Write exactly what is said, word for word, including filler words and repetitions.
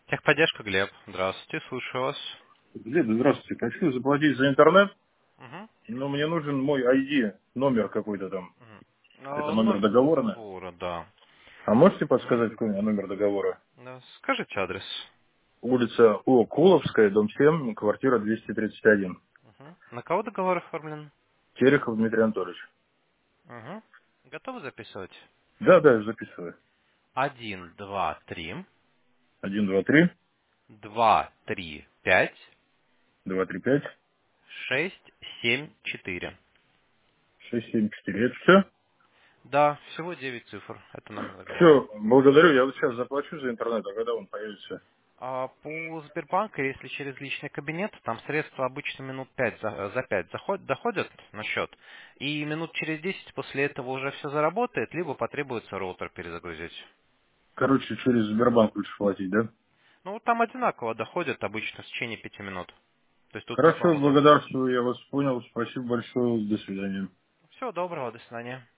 Техподдержка, Глеб. Здравствуйте, слушаю вас. Глеб, здравствуйте. Хочу заплатить за интернет, Угу. но мне нужен мой ай ди, номер какой-то там. Это Угу. номер Номер договора, да? договора, да. А можете Мгм. подсказать, какой у меня номер договора? Да. Скажите адрес. Улица О. Куловская, дом семь, квартира двести тридцать один. Угу. На кого договор оформлен? Терехов Дмитрий Анатольевич. Угу. Готовы записывать? Да, да, я записываю. Один, два, три, Один, два, три, два, три, пять, два, три, пять, шесть, семь, четыре. шесть, семь, четыре. Это все? Да, всего девять цифр. Это номер договора. Все, благодарю. Я вот сейчас заплачу за интернет, а когда он появится? А по Сбербанку, если через личный кабинет, там средства обычно минут пять за, за пять заход- доходят на счет, и минут через десять после этого уже все заработает, либо потребуется роутер перезагрузить. Короче, через Сбербанк лучше платить, да? Ну, вот там одинаково доходят обычно в течение пяти минут. То есть тут не по Хорошо, роутеру. благодарствую, я вас понял. Спасибо большое. До свидания. Всего доброго, до свидания.